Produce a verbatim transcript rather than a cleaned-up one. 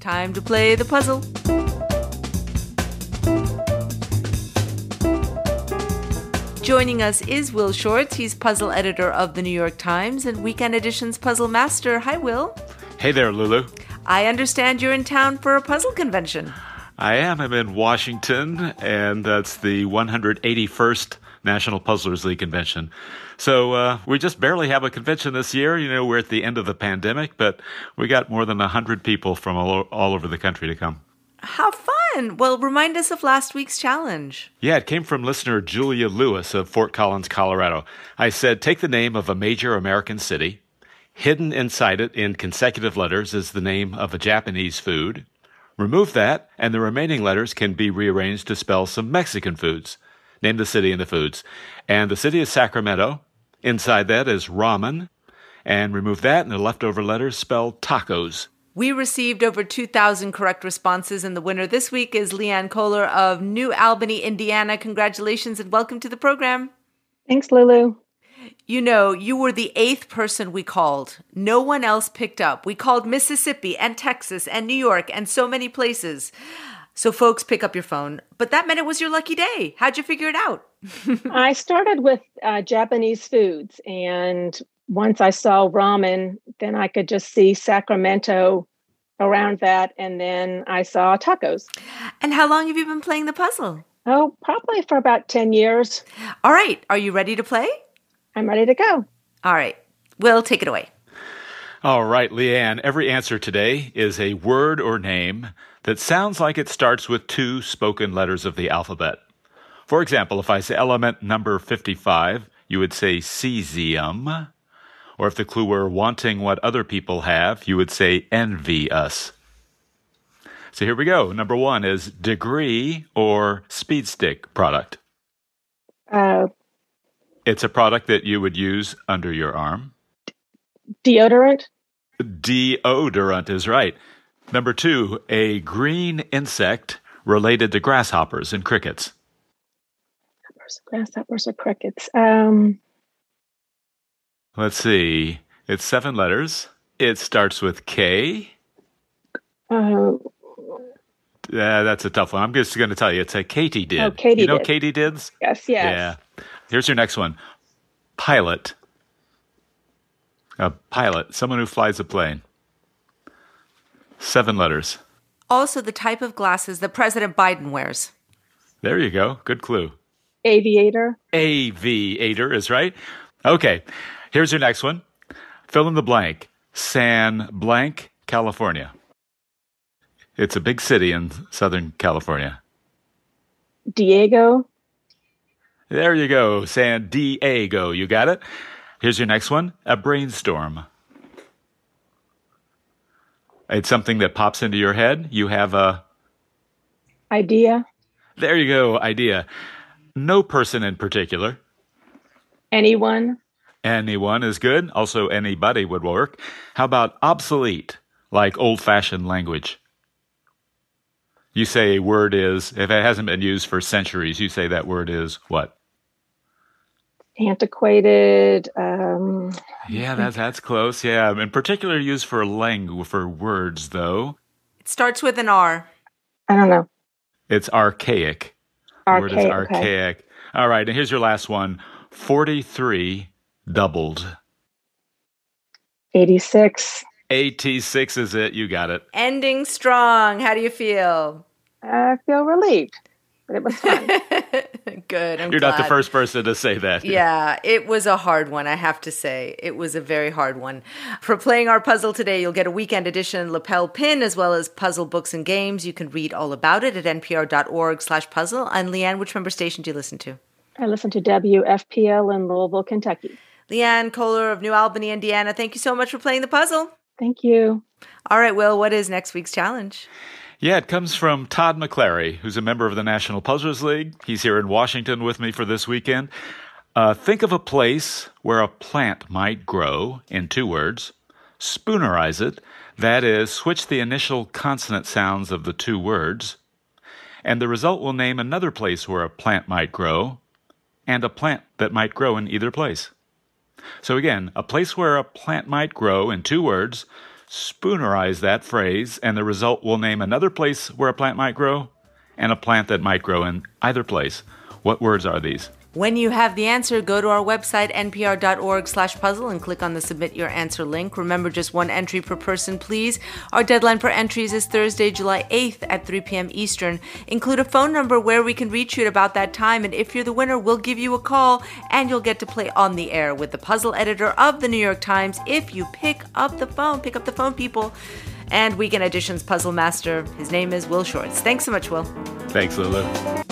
Time to play the puzzle. Joining us is Will Shortz. He's puzzle editor of the New York Times and Weekend Edition's puzzle master. Hi, Will. Hey there, Lulu. I understand you're in town for a puzzle convention. I am. I'm in Washington, and that's the one hundred eighty-first National Puzzlers League Convention. So uh, we just barely have a convention this year. You know, we're at the end of the pandemic, but we got more than one hundred people from all, all over the country to come. How fun. Well, remind us of last week's challenge. Yeah, it came from listener Julia Lewis of Fort Collins, Colorado. I said, take the name of a major American city. Hidden inside it in consecutive letters is the name of a Japanese food. Remove that, and the remaining letters can be rearranged to spell some Mexican foods. Name the city and the foods. And the city is Sacramento. Inside that is ramen. And remove that, and the leftover letters spell tacos. We received over two thousand correct responses, and the winner this week is Leanne Kohler of New Albany, Indiana. Congratulations and welcome to the program. Thanks, Lulu. You know, you were the eighth person we called. No one else picked up. We called Mississippi and Texas and New York and so many places. So folks, pick up your phone. But that meant it was your lucky day. How'd you figure it out? I started with uh, Japanese foods. And once I saw ramen, then I could just see Sacramento around that. And then I saw tacos. And how long have you been playing the puzzle? Oh, probably for about ten years. All right. Are you ready to play? I'm ready to go. All right. Will, take it away. All right, Leanne, every answer today is a word or name that sounds like it starts with two spoken letters of the alphabet. For example, if I say element number fifty-five, you would say cesium. Or if the clue were wanting what other people have, you would say envy us. So here we go. Number one is degree or speed stick product. Uh, It's a product that you would use under your arm. Deodorant. Deodorant is right. Number two, a green insect related to grasshoppers and crickets. Grasshoppers or crickets. Um, Let's see. It's seven letters. It starts with K. uh, Uh, that's a tough one. I'm just going to tell you. It's a katydid. Oh, katydid. You know katydids? yes, yes. Yeah. Here's your next one. Pilot. A pilot, someone who flies a plane. Seven letters. Also, the type of glasses that President Biden wears. There you go. Good clue. Aviator. Aviator is right. Okay. Here's your next one. Fill in the blank. San Blanc, California. It's a big city in Southern California. Diego. There you go. San Diego. You got it? Here's your next one. A brainstorm. It's something that pops into your head. You have a... Idea. There you go. Idea. No person in particular. Anyone. Anyone is good. Also, anybody would work. How about obsolete, like old-fashioned language? You say a word is, if it hasn't been used for centuries, you say that word is what? Antiquated. Um, Yeah, that's that's close. Yeah, in particular used for language, for words, though. It starts with an R. I don't know. It's archaic. The word is Archaic. archaic. Okay. All right, and here's your last one. forty-three doubled. eighty-six. eighty-six is it. You got it. Ending strong. How do you feel? I feel relieved, but it was fun. Good. I'm You're glad. not the first person to say that. Yeah, it was a hard one, I have to say. It was a very hard one. For playing our puzzle today, you'll get a weekend edition lapel pin as well as puzzle books and games. You can read all about it at npr.org slash puzzle. And Leanne, which member station do you listen to? I listen to W F P L in Louisville, Kentucky. Leanne Kohler of New Albany, Indiana. Thank you so much for playing the puzzle. Thank you. All right, Will, what is next week's challenge? Yeah, it comes from Todd McClary, who's a member of the National Puzzlers League. He's here in Washington with me for this weekend. Uh, think of a place where a plant might grow in two words. Spoonerize it. That is, switch the initial consonant sounds of the two words. And the result will name another place where a plant might grow and a plant that might grow in either place. So again, a place where a plant might grow in two words. spoonerize that phrase, and the result will name another place where a plant might grow and a plant that might grow in either place. What words are these? When you have the answer, go to our website, npr.org slash puzzle, and click on the Submit Your Answer link. Remember, just one entry per person, please. Our deadline for entries is Thursday, July eighth at three p.m. Eastern. Include a phone number where we can reach you at about that time, and if you're the winner, we'll give you a call, and you'll get to play on the air with the puzzle editor of the New York Times if you pick up the phone. Pick up the phone, people. And Weekend Edition's puzzle master, his name is Will Shortz. Thanks so much, Will. Thanks, Lulu.